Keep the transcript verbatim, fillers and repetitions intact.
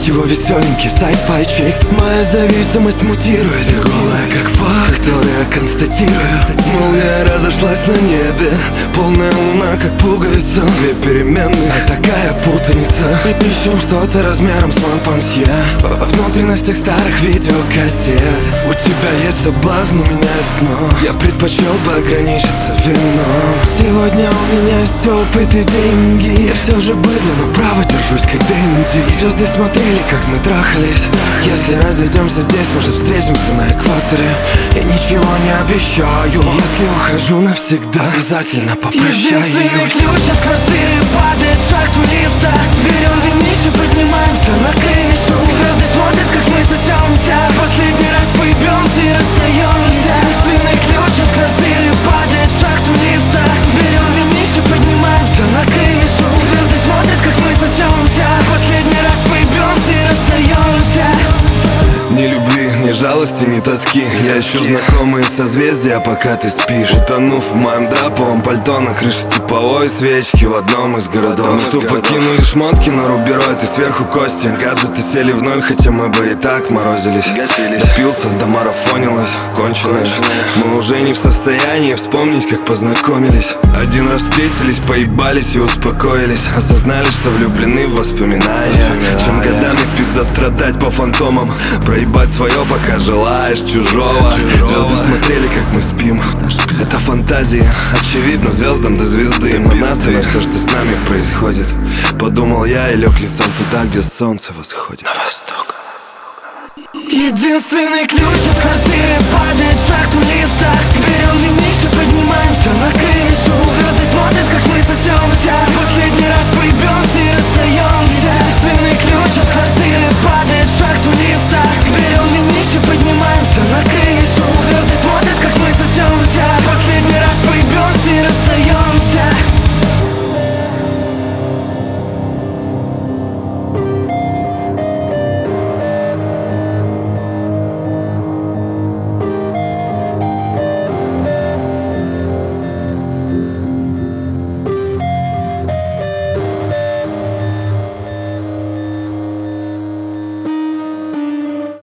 его веселенький сайфайчик. Моя зависимость мутирует, голая как факт, который я констатирую. Молния разошлась на небе, полная луна как пуговица. Две переменные, а такая путаница. И ищем что-то размером с Монпансье во внутренностях старых видеокассет. У тебя есть соблазн, у меня есть но я предпочел бы ограничиться вином. Сегодня у меня есть опыт и деньги. Я все же быдло, но право держусь как Дэнди. Звезды смотрели, как мы трахались. Если разойдемся здесь, может встретимся на экваторе. Я ничего не обещаю. Если ухожу навсегда, обязательно попрощаюсь. Единственный ключ от квартиры падает в шахту лифта. Берем винище, поднимаемся на крышу. Звезды смотрят, как мы сосемся. Последний раз поебемся и расстаемся. Единственный ключ от квартиры падает в шахту лифта. Берем винище, поднимаемся на крышу. Звезды смотрят, как мы сосемся. Последний раз поебемся и расстаемся. Ни любви, ни жалости, ни тоски. Я ищу знакомые созвездия, пока ты спишь. Утонув в моем драповом пальто на крыше типовой свечки в одном из городов. Мы тупо кинули шмотки на рубероид и сверху кости. Гаджеты сели в ноль, хотя мы бы и так морозились. Допился, домарафонилось, конченое. Мы уже не в состоянии вспомнить, как познакомились. Один раз встретились, поебались и успокоились. Осознали, что влюблены в воспоминания. Чем годами пизда страдать по фантомам. Проебать свое, пока желаешь чужого. Звезды смотрели, как мы спим. Это фантазии, очевидно, звездам до звезды. На нас и на все, что с нами происходит. Подумал я и лег лицом туда, где солнце восходит. На восток. Единственный ключ от квартиры падает в шахту лифта. Берем винище.